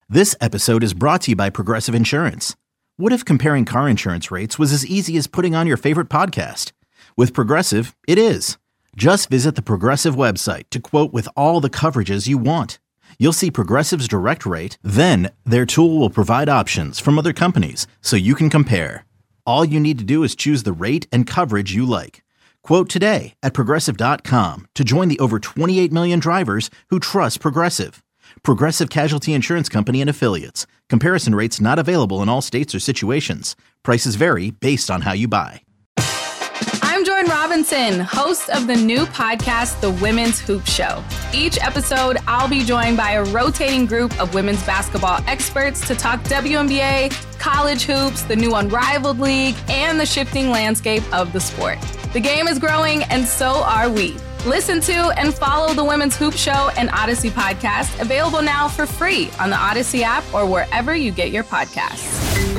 This episode is brought to you by Progressive Insurance. What if comparing car insurance rates was as easy as putting on your favorite podcast? With Progressive, it is. Just visit the Progressive website to quote with all the coverages you want. You'll see Progressive's direct rate, then their tool will provide options from other companies so you can compare. All you need to do is choose the rate and coverage you like. Quote today at Progressive.com to join the over 28 million drivers who trust Progressive. Progressive Casualty Insurance Company and Affiliates. Comparison rates not available in all states or situations. Prices vary based on how you buy. I'm Jordan Robinson, host of the new podcast, The Women's Hoop Show. Each episode, I'll be joined by a rotating group of women's basketball experts to talk WNBA, college hoops, the new Unrivaled League, and the shifting landscape of the sport. The game is growing, and so are we. Listen to and follow the Women's Hoop Show and Odyssey podcast, available now for free on the Odyssey app or wherever you get your podcasts.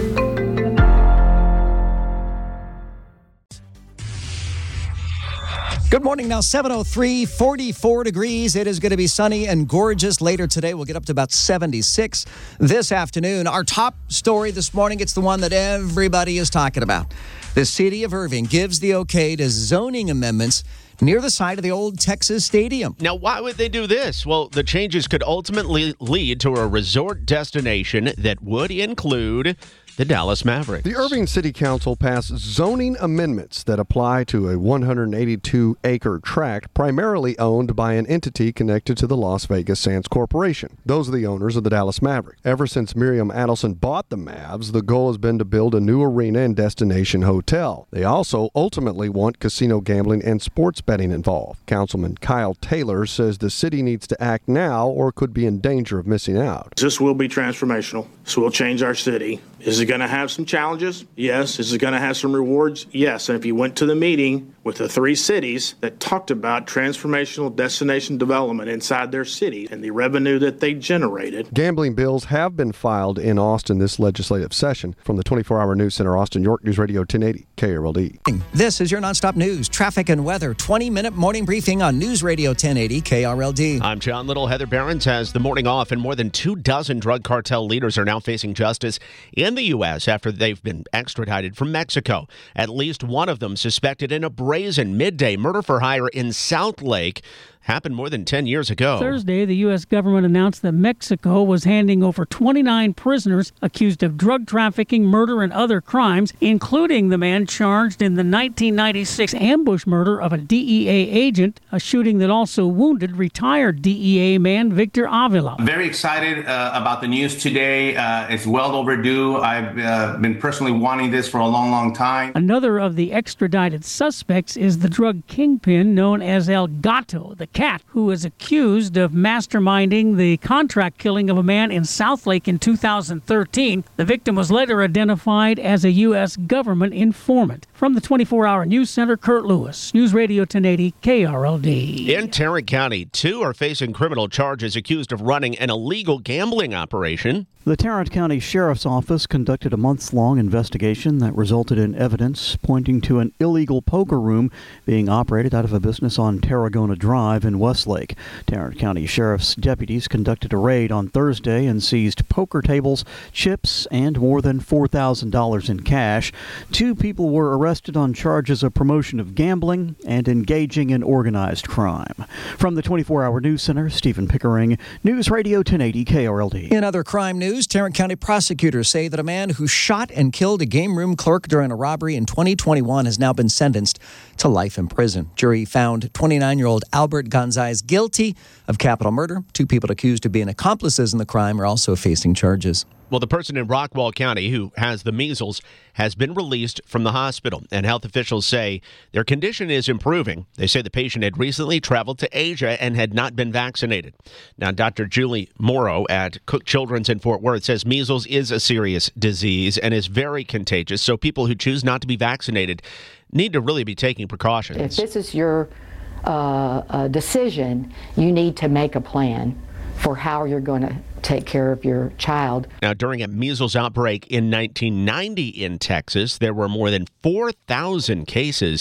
Good morning. Now 7:03, 44 degrees. It is going to be sunny and gorgeous later today. We'll get up to about 76 this afternoon. Our top story this morning, it's the one that everybody is talking about. The city of Irving gives the okay to zoning amendments near the site of the old Texas Stadium. Now, why would they do this? Well, the changes could ultimately lead to a resort destination that would include the Dallas Mavericks. The Irving City Council passed zoning amendments that apply to a 182-acre tract primarily owned by an entity connected to the Las Vegas Sands Corporation. Those are the owners of the Dallas Mavericks. Ever since Miriam Adelson bought the Mavs, the goal has been to build a new arena and destination hotel. They also ultimately want casino gambling and sports betting involved. Councilman Kyle Taylor says the city needs to act now or could be in danger of missing out. This will be transformational. This will change our city. Is it going to have some challenges? Yes. Is it going to have some rewards? Yes. And if you went to the meeting with the three cities that talked about transformational destination development inside their city and the revenue that they generated. Gambling bills have been filed in Austin this legislative session. From the 24-hour News Center, Austin, York News Radio 1080 KRLD. This is your nonstop news, traffic and weather, 20-minute morning briefing on News Radio 1080 KRLD. I'm John Little. Heather Behrens has the morning off, and more than 24 drug cartel leaders are now facing justice in the U.S. after they've been extradited from Mexico. At least one of them suspected in a brazen midday murder for hire in South Lake. Happened more than 10 years ago. Thursday, the U.S. government announced that Mexico was handing over 29 prisoners accused of drug trafficking, murder, and other crimes, including the man charged in the 1996 ambush murder of a DEA agent, a shooting that also wounded retired DEA man Victor Avila. I'm very excited about the news today. It's well overdue. I've been personally wanting this for a long, long time. Another of the extradited suspects is the drug kingpin known as El Gato, the cat, who is accused of masterminding the contract killing of a man in South Lake in 2013. The victim was later identified as a U.S. government informant. From the 24-hour News Center, Kurt Lewis, News Radio 1080 KRLD. In Tarrant County, two are facing criminal charges accused of running an illegal gambling operation. The Tarrant County Sheriff's Office conducted a months-long investigation that resulted in evidence pointing to an illegal poker room being operated out of a business on Tarragona Drive in Westlake. Tarrant County Sheriff's deputies conducted a raid on Thursday and seized poker tables, chips, and more than $4,000 in cash. Two people were arrested on charges of promotion of gambling and engaging in organized crime. From the 24-hour News Center, Stephen Pickering, News Radio 1080 KRLD. In other crime news, Tarrant County prosecutors say that a man who shot and killed a game room clerk during a robbery in 2021 has now been sentenced to life in prison. Jury found 29-year-old Albert Gonzalez guilty of capital murder. Two people accused of being accomplices in the crime are also facing charges. Well, the person in Rockwall County who has the measles has been released from the hospital, and health officials say their condition is improving. They say the patient had recently traveled to Asia and had not been vaccinated. Now, Dr. Julie Morrow at Cook Children's in Fort Worth says measles is a serious disease and is very contagious, so people who choose not to be vaccinated need to really be taking precautions. If this is your decision, you need to make a plan for how you're going to take care of your child. Now, during a measles outbreak in 1990 in Texas, there were more than 4,000 cases.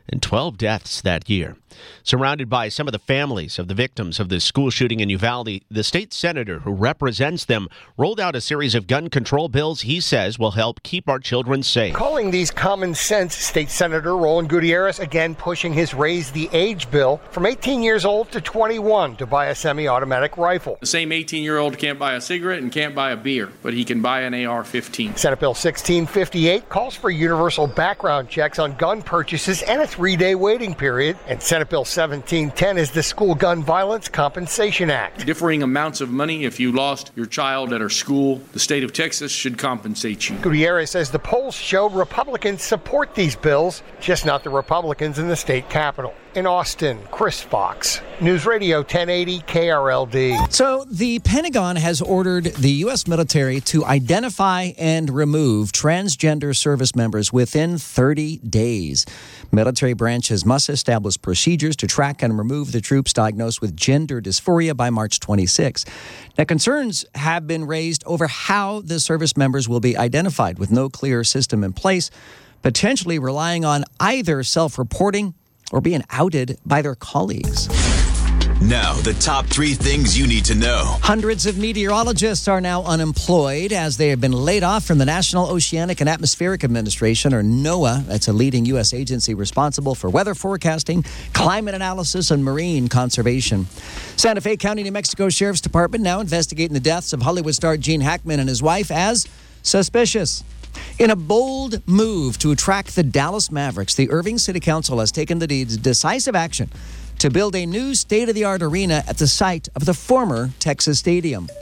and 12 deaths that year. Surrounded by some of the families of the victims of the school shooting in Uvalde, the state senator who represents them rolled out a series of gun control bills he says will help keep our children safe. Calling these common sense, State Senator Roland Gutierrez again pushing his raise the age bill from 18 years old to 21 to buy a semi-automatic rifle. The same 18-year-old can't buy a cigarette and can't buy a beer, but he can buy an AR-15. Senate Bill 1658 calls for universal background checks on gun purchases and a 3-day waiting period, and Senate Bill 1710 is the School Gun Violence Compensation Act. Differing amounts of money if you lost your child at our school. The state of Texas should compensate you. Gutierrez says the polls show Republicans support these bills, just not the Republicans in the state capitol. In Austin, Chris Fox, News Radio 1080 KRLD. So the Pentagon has ordered the U.S. military to identify and remove transgender service members within 30 days. Military branches must establish procedures to track and remove the troops diagnosed with gender dysphoria by March 26. Now, concerns have been raised over how the service members will be identified with no clear system in place, potentially relying on either self-reporting or being outed by their colleagues. Now, the top 3 things you need to know. Hundreds of meteorologists are now unemployed as they have been laid off from the National Oceanic and Atmospheric Administration, or NOAA. That's a leading U.S. agency responsible for weather forecasting, climate analysis, and marine conservation. Santa Fe County, New Mexico Sheriff's Department now investigating the deaths of Hollywood star Gene Hackman and his wife as suspicious. In a bold move to attract the Dallas Mavericks, the Irving City Council has taken the decisive action to build a new state-of-the-art arena at the site of the former Texas Stadium.